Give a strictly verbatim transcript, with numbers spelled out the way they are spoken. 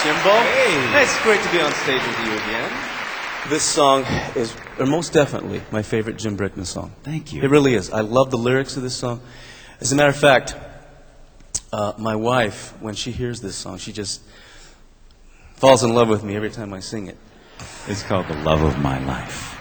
Jimbo. Hey. It's great to be on stage with you again. This song is or most definitely my favorite Jim Brickman song. Thank you. It really is. I love the lyrics of this song. As a matter of fact, uh, my wife, when she hears this song, she just falls in love with me every time I sing it. It's called The Love of My Life.